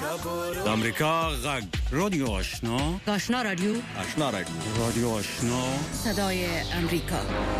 د امریکا غږ رادیو آشنا رادیو رادیو آشنا صدای امریکا.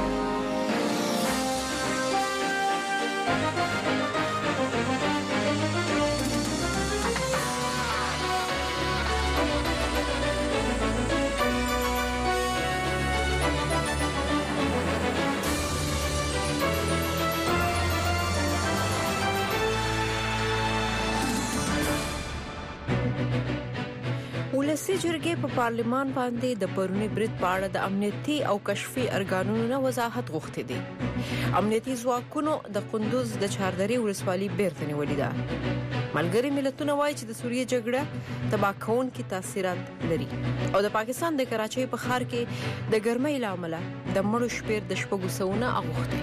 ولسی جرګې په پارلمان باندې د پرونی برید په اړه د امنیتي او کشفي ارګانونو وضاحت غوښتي دي. امنیتي ځواکونو د قندوز د چاردرې ولسوالۍ بیرته نیولې ده. ملګری ملتونه وایي چې د سوریې جګړه تباہ کوونکې تاثیرات لري او د پاکستان د کراچۍ په ښار کې د ګرمۍ له امله د مړو شمېر د 600 اوښتی.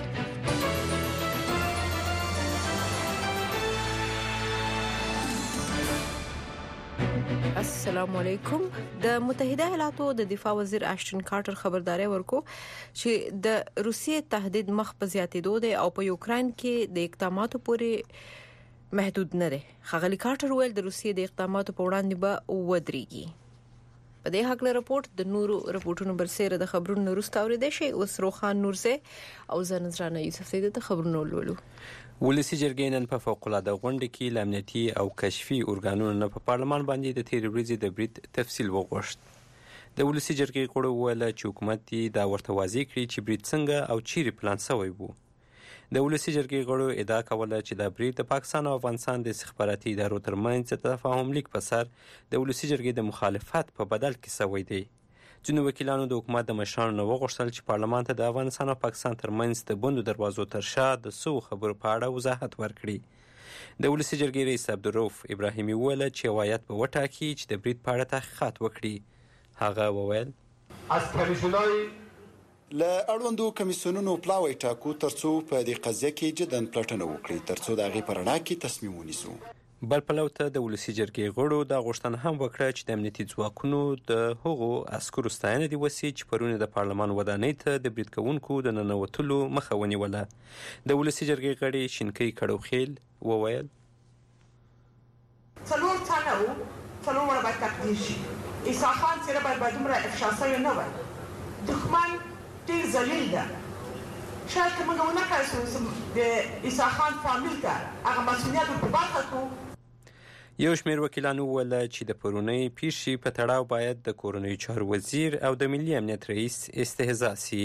السلام علیکم. د متحده ایالاتو د دفاع وزیر اشټن کارټر خبرداري ورکو چې د روسیې تهدید مخ په زیاتېدو دی او په یوکرين کې د اقداماتو پورې محدود نه دی. ښاغلي کارټر ویل د روسیې د اقداماتو په وړاندې به ودرېږي. په دې حق له رپورت د نورو رپورټونو برسېره د خبرونو وروسته اورېدای شي. اوس روخان نورزه او زنزرانه یوسف زیده د خبرونو ولولو. ولسی جرګې نن په فوق العاده غونډه کې د امنیتي او کشفي ارګانونو په پارلمان باندې د تیر ورځې د برید تفصیل وغوښت. د ولسی جرګې غړو ویل چې حکومت دا ورته واضح کړي چې برید څنګه او چیرې پلان شوی وو. د ولسی جرګې غړو ادعا کوله چې دا برید د پاکستان او افغانستان د استخباراتي ادارو ترمنځ د تفاهم لیک په سر د ولسی جرګې د مخالفت په بدل کې شوی دی. ځینو وکیلانو د حکومت د مشرانو نه وغوښتل چې پارلمان ته د افغانستان او پاکستان ترمنځ د بندو دروازو تر شا د څو خبرو په اړه وضاحت ورکړي. د ولسی جرګې رئیس عبدالرؤف ابراهیمي وویل چې هیات به وټاکي چې د برید په اړه تحقیقات وکړي. هغه وویل له اړوندو کمیسیونونو پلاوی ټاکو ترڅو په دې قضیه کې جدن پلټنه وکړي ترڅو د هغې په رڼا کې تصمیم ونیسو. بل پلو ته د ولسی جرګې غړو دا غوښتنه هم وکړه چې د امنیتي ځواکونو د هغو عسکرو ستاینه دې وسي چې پرونه د پارلمان ودانۍ ته د برید کوونکو د ننوتلو مخه ونیوله. د ولسی جرګې غړي شینکۍ کړوخیل وویل څلور وړه باید تقدیر شي. عیسی خان سره باید دومره افشا شوی نه وای. دښمن ډېر ذلیل ده. شاید که موږ ونه کړو د عیسی خان فامیل ته هغه مسؤلیت په برخه کړو. یو شمېر وکیلانو وویل چې د پرونی پیښې په تړاو باید د کورنیو چارو وزیر او د ملي امنیت رئیس استهزاء سي.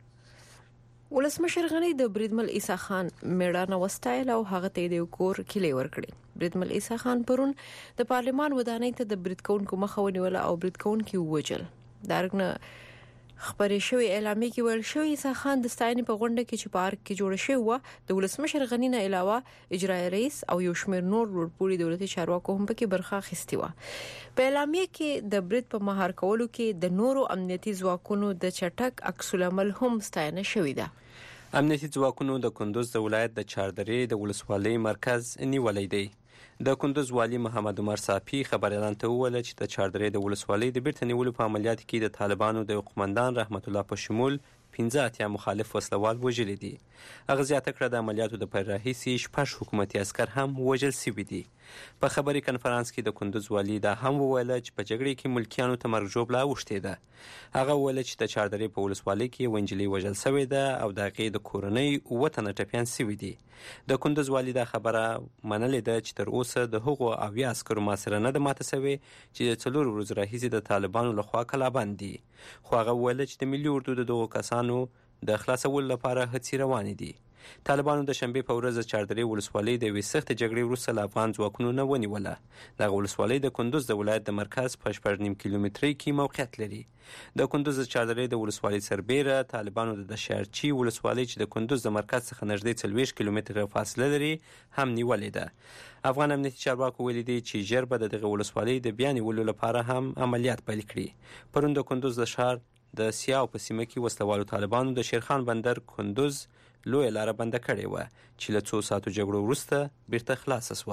ولسمشر غنی د بریدمل عیسی خان میړانه وستایل او هغه ته د کور کلی ورکړي. بریدمل عیسی خان پرون د پارلمان ودانۍ ته د برید کوونکو مخه ونیوله او برید کوونکي ووجل. دارنګه خبرې شوې اعلامیه کې ویل شوی عیسی خان د ستاینې په غونډه کې چې پارک کې جوړ شوی و د ولسمشر غنی نه علاوه اجرایي رئیس او یو شمېر نور ورپوري دولتي چارواکو هم پکې برخه اخیستې و. په اعلامیه کې د برید په مهار کولو کې د نورو امنیتي ځواکونو د چټک عکس العمل هم ستاینه شوې ده. امنیتي ځواکونو د کندوز د ولایت د چاردرې د ولسوالۍ مرکز نیولې دی. د کندوز والی محمد عمر صافي خبريالان ته وویل چې د چاردرې د ولسوالۍ د بیرته نیولو په عملیات کې د طالبانو د قومندان رحمت الله په شمول 15 مخالف وسلوال وژلي دي. هغه زیاته کړه د عملیاتو د پیل راهیسې 6 حکومتي عسکر هم وژل شوي دي. په خبري کنفرانس کې د کندوز والی دا هم وویل چې په جګړې کې ملکیانو ته مرګ ژوبله اوښتې ده. هغه وویل چې د چاردرې په ولسوالۍ کې یوه نجلۍ وژل شوې ده او د هغې د کورنۍ 7 تنه ټپیان شوي دي. د کندوز والی دا خبره منلې ده چې تر اوسه د هغو 80 عسکرو محاصره نه ده ماته شوې چې د 4 ورځو راهیسې د طالبانو لخوا کلابند دي. خو هغه وویل چې د ملي اردو د دغو کسانو د خلاصولو لپاره هڅې روانې دي. طالبانو د شنبې په ورځ د چاردرې ولسوالۍ د یوې سختې جګړې وروسته له افغان ځواکونو نه ونیوله. دغه ولسوالۍ د کندوز د ولایت د مرکز په 6.5 کیلومترۍ کې موقعیت لري. د کندوز د چاردرې د ولسوالۍ سربیره طالبانو د شارچي ولسوالۍ چې د کندوز د مرکز څخه نږدې 40 کیلومتره فاصله لري هم نیولې ده. افغان امنیتي چارواکو ویلي دي چې ژر به دغه ولسوالۍ د بیا نیولو لپاره هم عملیات پیل کړي. پرون د کندوز د ښار د سیاو په سیمه کې وسلوالو طالبانو د شیرخان بندر کندوز لویه لاره بنده کړې وه چې له 2 ساعتو جګړو وروسته بیرته خلاصه شوه.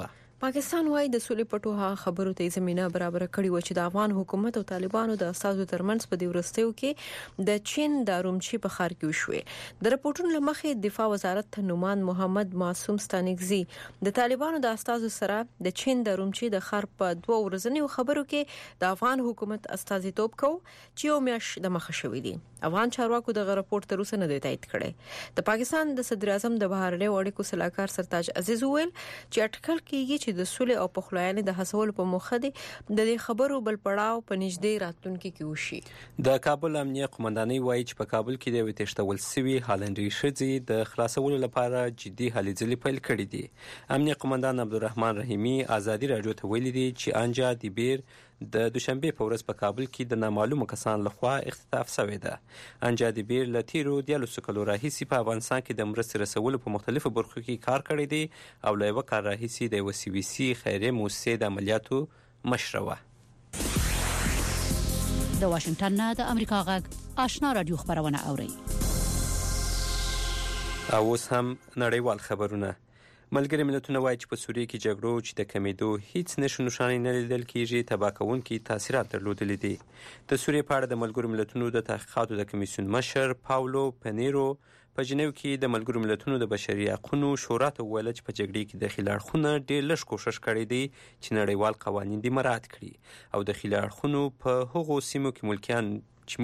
پاکستان وايي د سولې پټو خبرو ته زمينه برابر کړې و چې د افغان حکومت او طالبانو د اساسو ترمنځ په دې ورستیو کې د چین د رومچي په ښار کې وشوې. د رپورټونو لمخې دفاع وزارت نومان محمد معصوم ستانکزي د طالبانو د اساسو سره د چین د رومچي د ښار په 2 ورځنیو خبرو کې د افغان حکومت استازیتوب کو چې یو میاش د مخه شوې دي. افغان چارواکو د رپورټ تر اوسه نه دی تایید کړی. د پاکستان د صدر اعظم د بهرنیو اړیکو صلاحکار سرتاج عزیز وویل چې اټکل کیږي چې د سولې او پخلاینې د حاصلولو په موخه د دې خبرو بل پړاو په نږدې راتلونکي کې وشي. د کابل امنیه قومندانۍ وایي چې په کابل کې د وتښتول سوي هالندي ښځې د خلاصولو لپاره جدي هلې ځلې پیل کړې دي. امنیه قومندان عبدالرحمن رحیمي ازادي راډیو ته ویلي دي چې انجا دی بیر د دوشنبه په ورځ په کابل کې د نامعلومو کسان لخوا اختطاف شوی ده. انجا دی بیر له تیرو 13 کالو راهیسې په افغانستان کې د مرستې رسولو په مختلفو برخو کې کار کړی دی او له یو کال راهیسې د وسیویسي خیریه مؤسسې د عملیاتو مشره وه. د واشنگټن نه د امریکا غږ آشنا رادیو خبرونه اوري. اوس هم نړیوال خبرونه. ملګری ملتونه وایي چې په سوریه کې جګړو چې د کمیدو هیڅ نښانې نه لیدل کېږي تباه کوونکي تاثیرات درلودلي دي. د سوریې په اړه د ملګرو ملتونو د تحقیقاتو د کمیسیون مشر پاولو پنیرو په جنیو کې د ملګرو ملتونو د بشري حقوقو شورا ته وویل چې په جګړې کې داخلي اړخونه ډېر لږ کوشش کړی دی چې نړیوال قوانین دې مراعات کړي او داخلي اړخونو په هغو سیمو کې ملکیان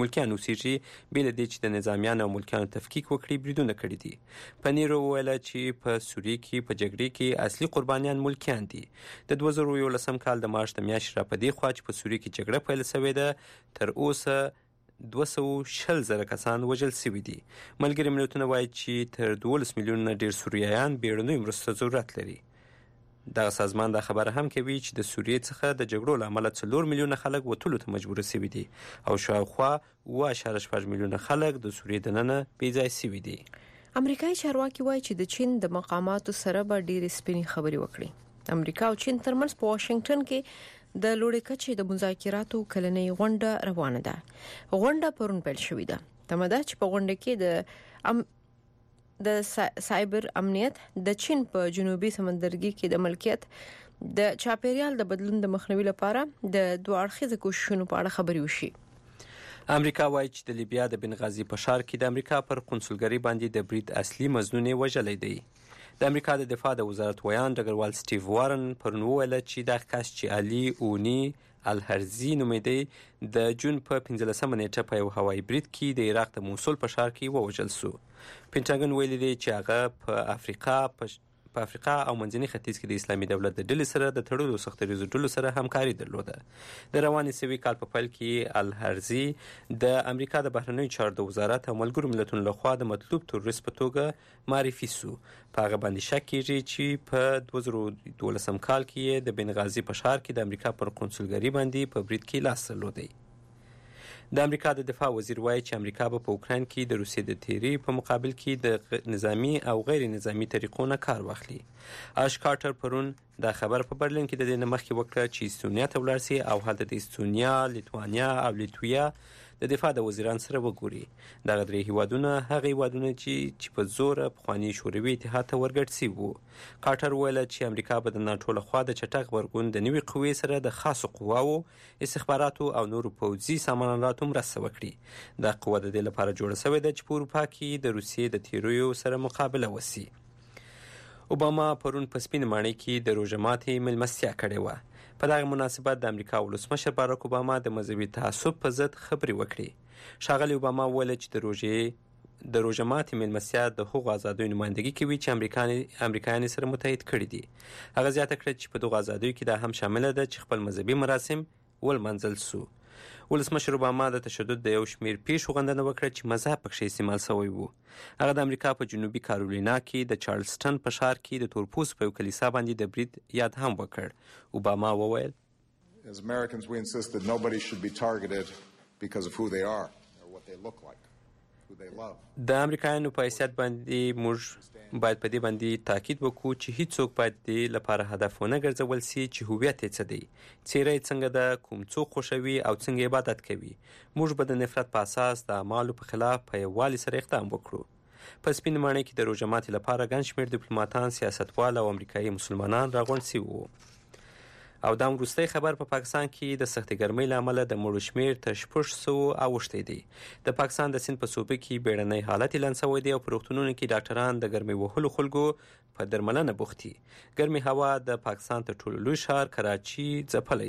اوسېږي بې له دې چې د نظامیانو او ملکیانو تفکیک وکړي بریدونه کړي دي. پنیرو وویل چې په سوریه کې په جګړې کې اصلي قربانیان ملکیان دي. د 2011 کال د مارچ د میاشتې راپدې خوا چې په سوریه کې جګړه پیل شوې ده تر اوسه 260,000 کسان وژل شوي دي. ملګري ملتونه وایي چې تر 12 میلیونه ډېر سوریایان بیړنۍ مرستو ضرورت لري. دغه سازمان دا خبره هم کوي چې د سوریې څخه د جګړو له امله 4 میلیونه خلک وتلو ته مجبور شوي دي او شاوخوا 7.4 میلیونه خلک د سوریې دننه بې ځای شوي دي. امریکایي چارواکي وایي چې د چین د مقاماتو سره به ډېرې سپینې خبرې وکړي. امریکا او چین ترمنځ په واشنگټن کې د لوړې کچې د مذاکراتو کلنۍ غونډه روانه ده. غونډه پرون پیل شوې ده. تمه ده چې په غونډه کې د سایبر امنیت د چین په جنوبي سمندرګي کې د ملکیت د چاپیریال د بدلون د مخنیوي لپاره د دوه اړخیزو کوششونو په اړه خبرې وشي. امریکا وایي چې د لیبیا د بنغازي په ښار کې د امریکا پر قونسلګرۍ باندې د برید اصلي مظنون وژلی دی. د امریکا د دفاع د وزارت ویان ډګروال سټیو وارن پرون وویل چې دا کس چې علي اونی الهرزي نومېدی د جون په 15 نیټه په یو هوایي برید کې د عراق د موصل په ښار کې ووژل شو. پینټاګن ویلي دی چې هغه په افریقا او منځني ختیځ کې د اسلامي دولت د ډلې سره د تړلو سختریزو ډلو سره همکاري درلوده. د رواني سوي کال په پیل کې الهرزي د امریکا د بهرنیو چارو د وزارت او ملګرو ملتونو لخوا د مطلوب تروریست په توګه معرفي شو. په هغه باندې شک کیږي چې په 2012 کال کې د بنغازي په ښار کې د امریکا پر قونسلګرۍ باندې په برید کې لاس درلودی. د امریکا د دفاع وزیر وایي چې امریکا به په اوکراین کې د روسیې د تیری په مقابل کې د نظامی او غیر نظامی طریقو نه کار واخلي. آش کارټر پرون دا خبر په برلین کې د دې مخکې وکړه چې استونیا ته ولاړ شي او هلته د استونیا، لیتوانیا او لیتویا د دفاع د وزیران سره وګوري. دغه درې هیوادونه هغه هیوادونه چې په زور پخوانی شوروي اتحاد ته ورګډ شوي وو. کارټر ویل چې امریکا به د ناټو لخوا د چټک غبرګون د نوي قوې سره د خاصو قواو، استخباراتو او نورو پوځي ساماناتو مرسته وکړي. دا قوه د دې لپاره جوړه شوې ده چې په اروپا کې د روسیې د تیریو سره مقابله وشي. اوباما پرون په سپین ماڼۍ کې د روژه ماتي مېلمستیا کړې وه. په دغه مناسبت د امریکا ولسمشر باراک اوباما د مذهبي تعصب په ضد خبرې وکړې. ښاغلي اوباما وویل چې د روژه ماتي مېلمستیا د هغو ازادیو نمایندګي کوي چې امریکایان سره متحد کړي دي. هغه زیاته کړه چې په دغو ازادیو کې دا هم شامله ده چې خپل مذهبي مراسم ولمانځل سو. ولسمشر اوباما د تشدد د یو شمیر پیښو غندنه وکړه چې مذهب پکښې استعمال شوی وو. هغه د امریکا په جنوبي کارولینا کې د چارلسټن په ښار کې د تورپوستو په یو کلیسا باندې د برید یاد هم وکړ. اوباما وویل As Americans, we insist that nobody should be targeted because of who they are or what they look like. د امریکایانو په حیثیت باندې موږ باید په دې باندې تاکید وکړو چې هیڅوک باید د لپاره هدف ونه ګرځول شي چې هویت یې څه دی، څیره یې څنګه ده، کوم څوک خوښوي او څنګه عبادت کوي. موږ به د نفرت په اساس د اعمالو په خلاف په یووالي سره اقدام وکړو. په سپین ماڼۍ کې د روژه ماتي لپاره ګڼ شمېر ډیپلوماتان، سیاستوال او امریکایي مسلمانان راغونډ شوي وو. او دا وروستی خبر په پاکستان کې د سختې ګرمۍ له امله د مړو شمېر تر 600 اوښتی دی. د پاکستان د سیند په صوبه کې بیړنی حالت اعلان شوی دی او په روغتونونو کې ډاکټران د ګرمۍ وهلو خلکو په درملنه بوخت دي. ګرمې هوا د پاکستان تر ټولو لوی ښار کراچي ځپلی